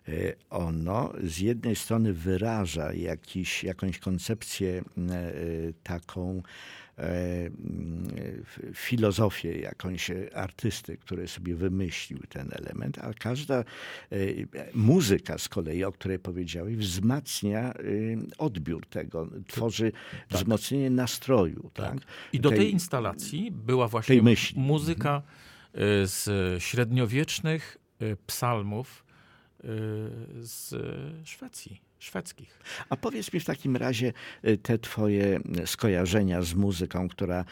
ono z jednej strony wyraża jakiś, jakąś koncepcję taką filozofię jakąś artysty, który sobie wymyślił ten element, a każda muzyka z kolei, o której powiedziałeś, wzmacnia odbiór tego, tworzy tak. wzmocnienie nastroju. Tak. Tak? I do tej, tej instalacji była właśnie muzyka z średniowiecznych psalmów z Szwecji. Szwedzkich. A powiedz mi w takim razie te twoje skojarzenia z muzyką, która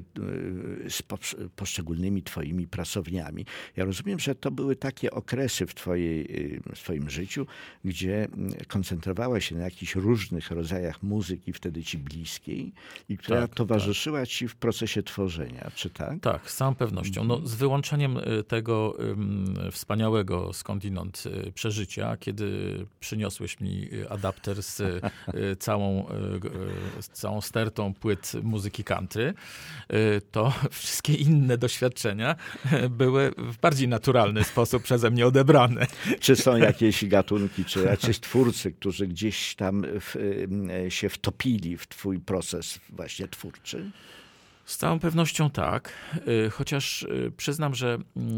z poszczególnymi twoimi pracowniami. Ja rozumiem, że to były takie okresy w, twojej, w twoim życiu, gdzie koncentrowałeś się na jakichś różnych rodzajach muzyki, wtedy ci bliskiej i która tak, towarzyszyła tak. ci w procesie tworzenia, czy tak? Tak, z całą pewnością. No, z wyłączeniem tego um, wspaniałego skądinąd przeżycia, kiedy przyniosłeś mi adapter z y, całą, y, z całą stertą płyt muzyki country, y, to wszystkie inne doświadczenia były w bardziej naturalny sposób przeze mnie odebrane. Czy są jakieś gatunki, czy jacyś twórcy, którzy gdzieś tam w, y, się wtopili w twój proces właśnie twórczy? Z całą pewnością tak, chociaż przyznam, że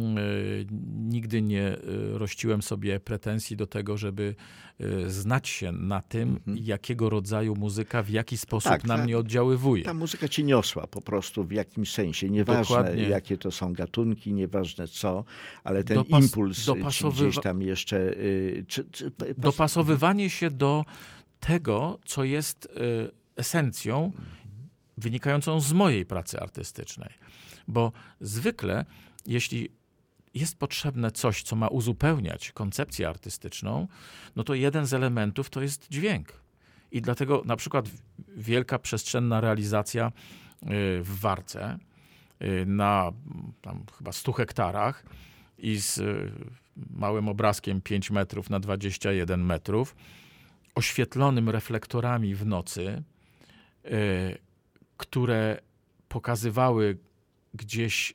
nigdy nie rościłem sobie pretensji do tego, żeby znać się na tym, mhm. jakiego rodzaju muzyka w jaki sposób tak, na ta, mnie oddziaływuje. Ta muzyka ci niosła po prostu w jakimś sensie. Nieważne Dokładnie. jakie to są gatunki, nieważne co, ale ten Dopas- impuls dopasowywa- gdzieś tam jeszcze... Czy, czy, pas- dopasowywanie się do tego, co jest esencją wynikającą z mojej pracy artystycznej. Bo zwykle, jeśli jest potrzebne coś, co ma uzupełniać koncepcję artystyczną, no to jeden z elementów to jest dźwięk. I dlatego na przykład wielka przestrzenna realizacja w Warce na tam chyba stu hektarach i z małym obrazkiem pięć metrów na dwadzieścia jeden metrów, oświetlonym reflektorami w nocy, które pokazywały gdzieś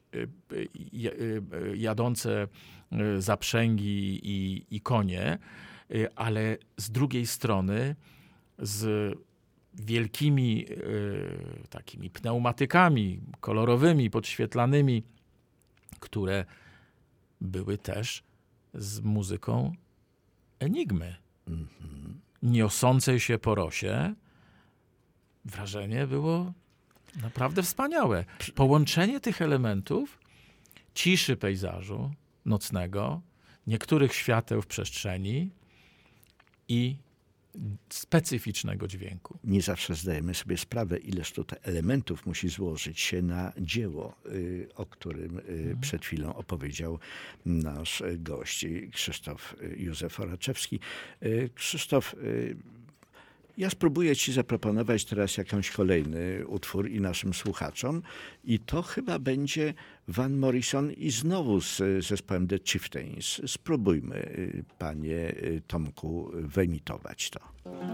jadące zaprzęgi i, i konie, ale z drugiej strony z wielkimi takimi pneumatykami kolorowymi, podświetlanymi, które były też z muzyką Enigmy. Mm-hmm. Niosącej się po rosie. Wrażenie było naprawdę wspaniałe. Połączenie tych elementów, ciszy pejzażu nocnego, niektórych świateł w przestrzeni i specyficznego dźwięku. Nie zawsze zdajemy sobie sprawę, ileż tutaj elementów musi złożyć się na dzieło, o którym mhm. przed chwilą opowiedział nasz gość, Krzysztof Józef Oraczewski. Krzysztof, ja spróbuję ci zaproponować teraz jakąś kolejny utwór i naszym słuchaczom i to chyba będzie Van Morrison i znowu z zespołem The Chieftains. Spróbujmy, panie Tomku, wyimitować to.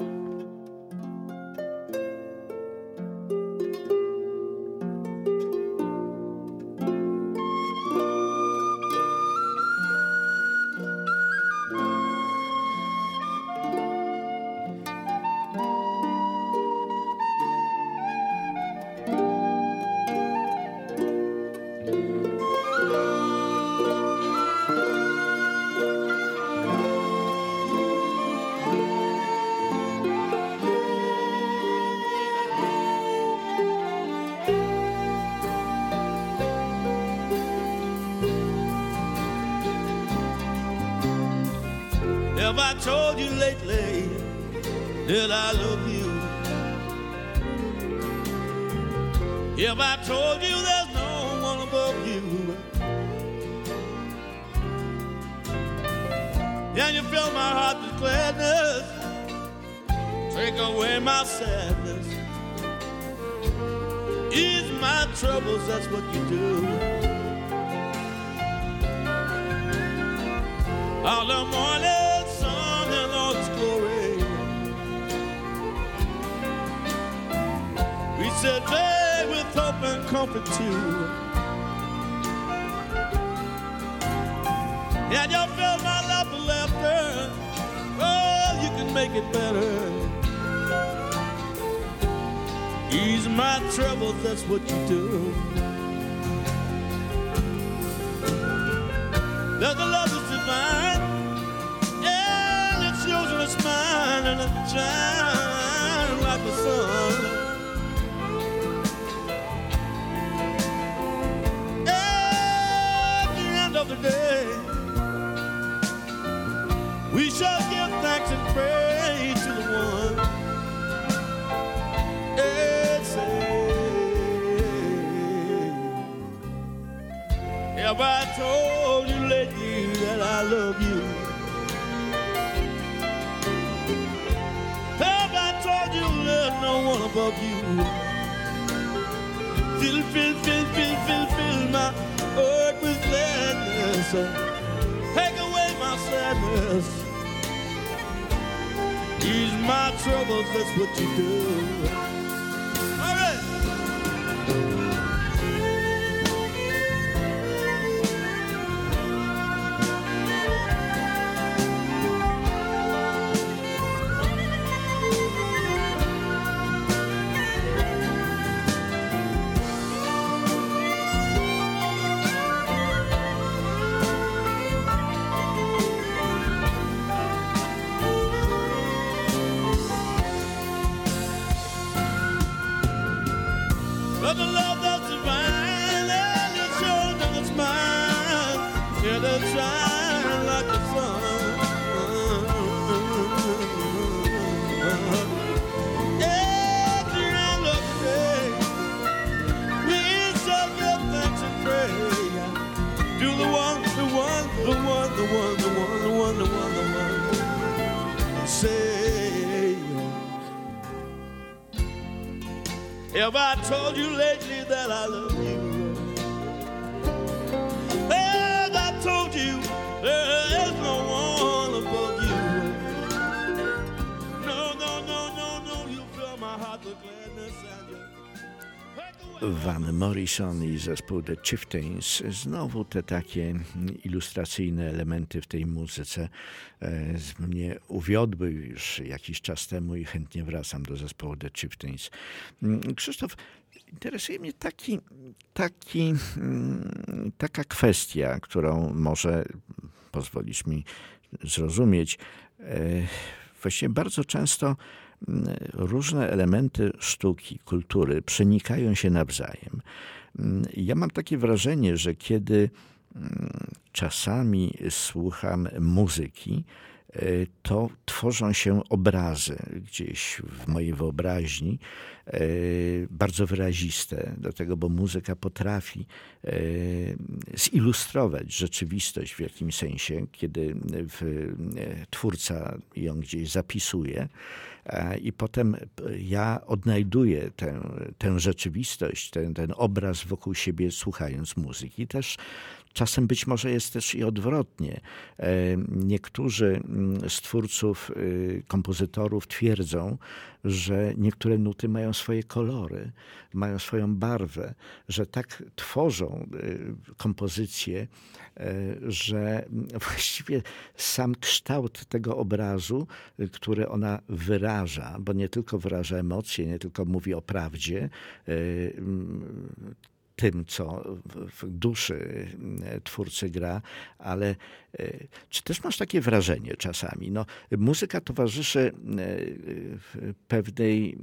Have I told you lately that I love you? Have I told you there's no one above you? And you fill my heart with gladness, take away my sadness, ease my troubles, that's what you do. All the morning sun and all its glory, we said, babe, with hope and comfort too. And you fill my life with laughter, oh, you can make it better. Ease my troubles, that's what you do. There's a love that's divine, and it shows in its mind, and it shines like the sun. At the end of the day, we shall give thanks and praise to the one. And say, have I told you lately that I love you? Have I told you there's no one above you? Fill, fill, fill, fill, fill, fill my heart with gladness. Take away my sadness. Ease my troubles, that's what you do. All right. But the love that's divine, and it shows in its mind, yeah, that shine like the sun. At the end of the day, we shall give thanks and praise to the one, the one, the one, the one, the one, the one, the one, the one. And say, Have I told you lately that I love you? Have I told you there is no one above you? No, no, no, no, no, you fill my heart with gladness and you Van Morrison i zespół The Chieftains. Znowu te takie ilustracyjne elementy w tej muzyce e, mnie uwiodły już jakiś czas temu i chętnie wracam do zespołu The Chieftains. Krzysztof, interesuje mnie taki, taki, taka kwestia, którą może pozwolisz mi zrozumieć. E, właściwie bardzo często różne elementy sztuki, kultury przenikają się nawzajem. Ja mam takie wrażenie, że kiedy czasami słucham muzyki, to tworzą się obrazy gdzieś w mojej wyobraźni, bardzo wyraziste do tego, bo muzyka potrafi zilustrować rzeczywistość w jakimś sensie, kiedy twórca ją gdzieś zapisuje i potem ja odnajduję tę, tę rzeczywistość, ten, ten obraz wokół siebie słuchając muzyki. Też czasem być może jest też i odwrotnie. Niektórzy z twórców, kompozytorów twierdzą, że niektóre nuty mają swoje kolory, mają swoją barwę, że tak tworzą kompozycje, że właściwie sam kształt tego obrazu, który ona wyraża, bo nie tylko wyraża emocje, nie tylko mówi o prawdzie, tym, co w duszy twórcy gra, ale czy też masz takie wrażenie czasami? No, muzyka towarzyszy pewnej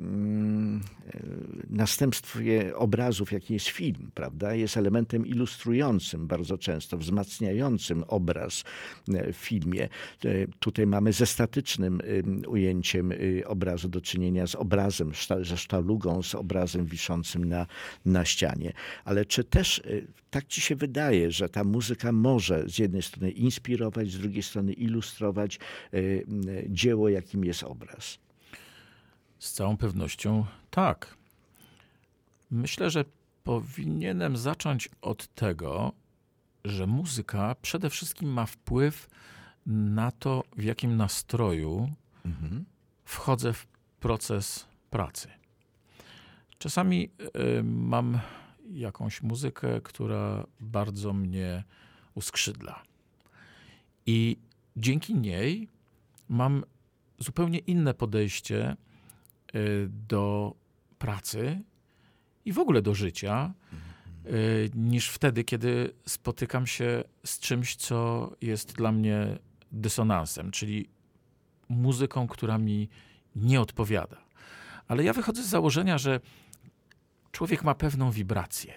następstwie obrazów, jaki jest film, prawda? Jest elementem ilustrującym bardzo często, wzmacniającym obraz w filmie. Tutaj mamy ze statycznym ujęciem obrazu do czynienia, z obrazem, ze sztalugą, z obrazem wiszącym na, na ścianie. Ale czy też tak ci się wydaje, że ta muzyka może z jednej strony inspirować, z drugiej strony ilustrować dzieło, jakim jest obraz? Z całą pewnością tak. Myślę, że powinienem zacząć od tego, że muzyka przede wszystkim ma wpływ na to, w jakim nastroju mhm. wchodzę w proces pracy. Czasami y, mam jakąś muzykę, która bardzo mnie uskrzydla. I dzięki niej mam zupełnie inne podejście do pracy i w ogóle do życia, niż wtedy, kiedy spotykam się z czymś, co jest dla mnie dysonansem, czyli muzyką, która mi nie odpowiada. Ale ja wychodzę z założenia, że człowiek ma pewną wibrację.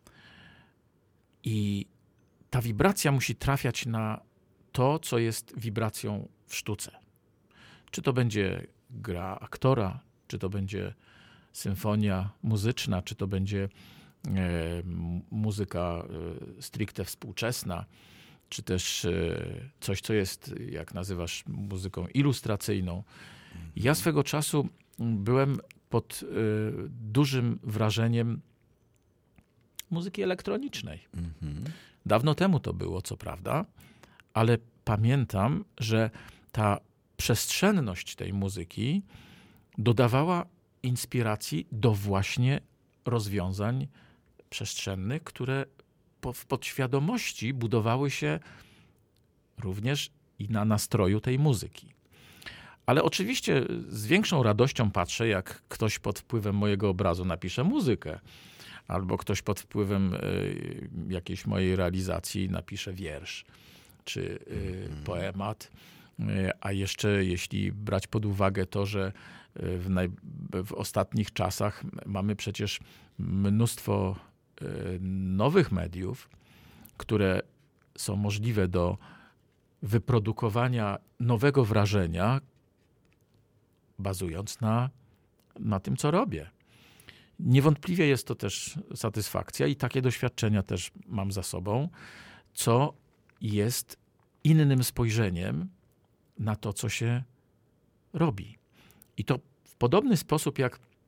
I ta wibracja musi trafiać na to, co jest wibracją w sztuce. Czy to będzie gra aktora, czy to będzie symfonia muzyczna, czy to będzie e, muzyka e, stricte współczesna, czy też e, coś, co jest, jak nazywasz, muzyką ilustracyjną. Ja swego czasu byłem pod y, dużym wrażeniem muzyki elektronicznej. Mm-hmm. Dawno temu to było, co prawda, ale pamiętam, że ta przestrzenność tej muzyki dodawała inspiracji do właśnie rozwiązań przestrzennych, które po, w podświadomości budowały się również i na nastroju tej muzyki. Ale oczywiście z większą radością patrzę, jak ktoś pod wpływem mojego obrazu napisze muzykę, albo ktoś pod wpływem y, jakiejś mojej realizacji napisze wiersz, czy y, poemat. Y, a jeszcze jeśli brać pod uwagę to, że w, naj, w ostatnich czasach mamy przecież mnóstwo y, nowych mediów, które są możliwe do wyprodukowania nowego wrażenia, bazując na, na tym, co robię. Niewątpliwie jest to też satysfakcja i takie doświadczenia też mam za sobą, co jest innym spojrzeniem na to, co się robi. I to w podobny sposób, jak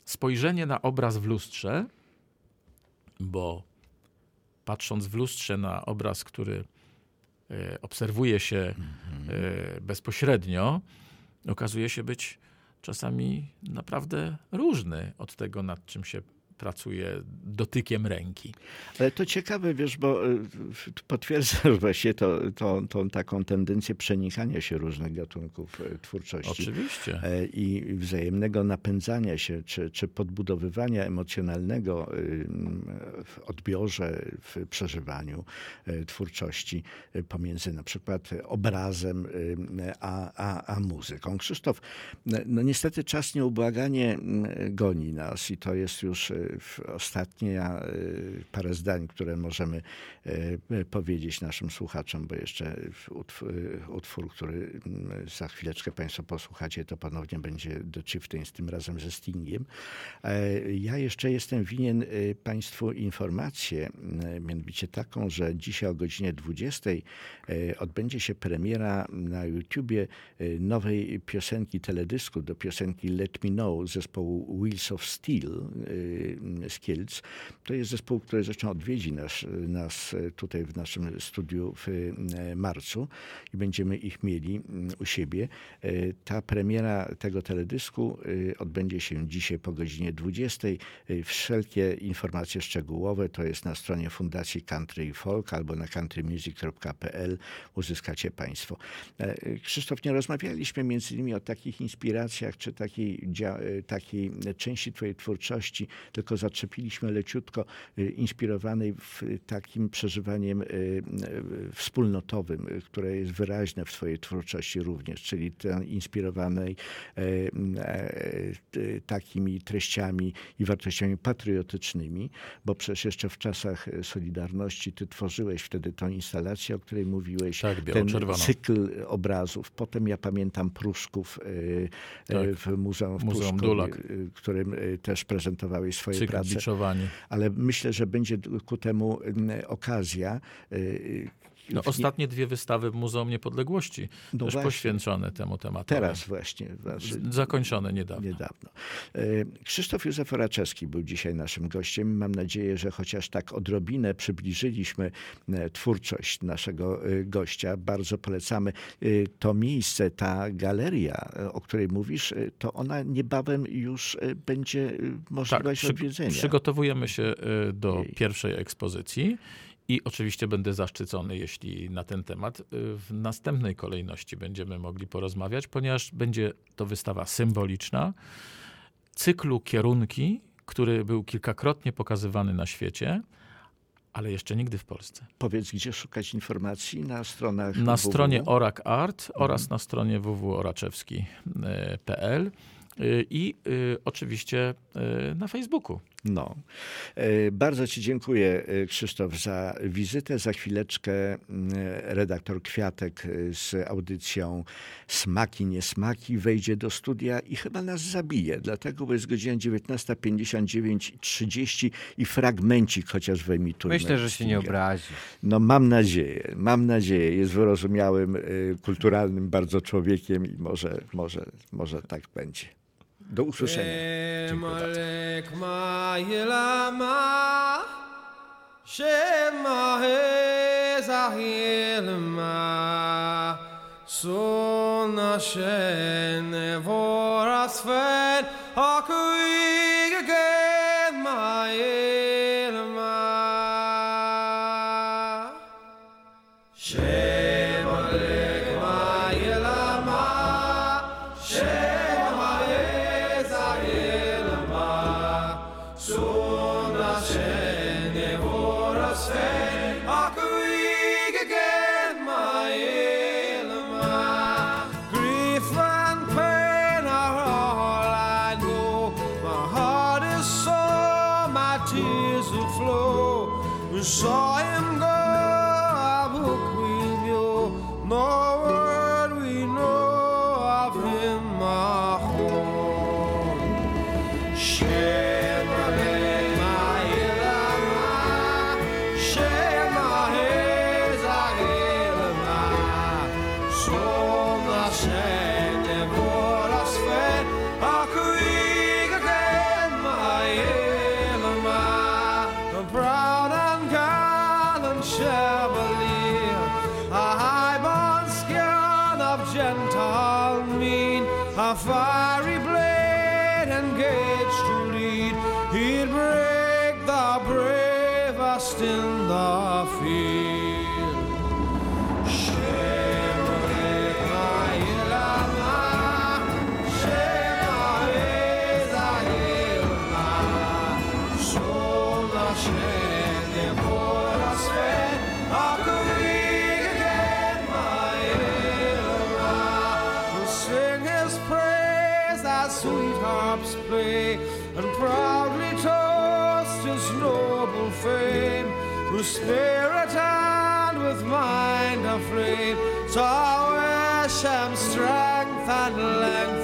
spojrzenie na obraz w lustrze, bo patrząc w lustrze na obraz, który e, obserwuje się e, bezpośrednio, okazuje się być czasami naprawdę różny od tego, nad czym się pracuje dotykiem ręki. Ale to ciekawe, wiesz, bo potwierdzasz właśnie to, to, tą taką tendencję przenikania się różnych gatunków twórczości. Oczywiście. I wzajemnego napędzania się, czy, czy podbudowywania emocjonalnego w odbiorze, w przeżywaniu twórczości pomiędzy na przykład obrazem a, a, a muzyką. Krzysztof, no niestety czas nieubłaganie goni nas i to jest już ostatnie parę zdań, które możemy powiedzieć naszym słuchaczom, bo jeszcze utwór, utwór, który za chwileczkę Państwo posłuchacie, to ponownie będzie The Chieftains, tym razem ze Stingiem. Ja jeszcze jestem winien Państwu informację, mianowicie taką, że dzisiaj o godzinie dwudziestej odbędzie się premiera na YouTubie nowej piosenki teledysku do piosenki Let Me Know zespołu Wheels of Steel z Kielc. To jest zespół, który zresztą odwiedzi nas, nas tutaj w naszym studiu w marcu i będziemy ich mieli u siebie. Ta premiera tego teledysku odbędzie się dzisiaj po godzinie dwudziestej. Wszelkie informacje szczegółowe to jest na stronie Fundacji Country i Folk albo na country music kropka p l uzyskacie Państwo. Krzysztof, nie rozmawialiśmy między innymi o takich inspiracjach czy takiej, takiej części Twojej twórczości, tylko zaczepiliśmy leciutko inspirowanej w takim przeżywaniem wspólnotowym, które jest wyraźne w Twojej twórczości również, czyli inspirowanej takimi treściami i wartościami patriotycznymi, bo przecież jeszcze w czasach Solidarności Ty tworzyłeś wtedy tą instalację, o której mówiłeś, tak, ten czerwono. cykl obrazów. Potem ja pamiętam Pruszków tak. w Muzeum w Muzeum Pruszkowie, Dulak, którym też prezentowałeś swoje cykl prace. Biczowani. Ale myślę, że będzie ku temu okazja. No, ostatnie dwie wystawy w Muzeum Niepodległości no też właśnie. poświęcone temu tematowi. Teraz właśnie. Znaczy, zakończone niedawno. niedawno. Krzysztof Józef Oraczewski był dzisiaj naszym gościem. Mam nadzieję, że chociaż tak odrobinę przybliżyliśmy twórczość naszego gościa. Bardzo polecamy. To miejsce, ta galeria, o której mówisz, to ona niebawem już będzie możliwość tak, odwiedzenia. Przygotowujemy się do Jej. pierwszej ekspozycji. I oczywiście będę zaszczycony, jeśli na ten temat w następnej kolejności będziemy mogli porozmawiać, ponieważ będzie to wystawa symboliczna cyklu Kierunki, który był kilkakrotnie pokazywany na świecie, ale jeszcze nigdy w Polsce. Powiedz, gdzie szukać informacji na stronach Na w w w. stronie Orak Art mhm. oraz na stronie w w kropka oraczewski kropka p l i y, oczywiście y, na Facebooku. No. Bardzo Ci dziękuję, Krzysztof, za wizytę. Za chwileczkę redaktor Kwiatek z audycją Smaki, niesmaki wejdzie do studia i chyba nas zabije. Dlatego, bo jest godzina dziewiętnasta pięćdziesiąt dziewięć trzydzieści i fragmencik chociaż wyemitujmy. Myślę, że się nie obrazi. No mam nadzieję, mam nadzieję. Jest wyrozumiałym, kulturalnym bardzo człowiekiem i może, może, może tak będzie. Do usłyszenia. Dziękuję Saw him go, I will queen. fiery blade engaged to lead, he'd break the bravest in the field. Sweethearts play and proudly toast his noble fame, whose spirit and with mind aflame saw wish him strength and length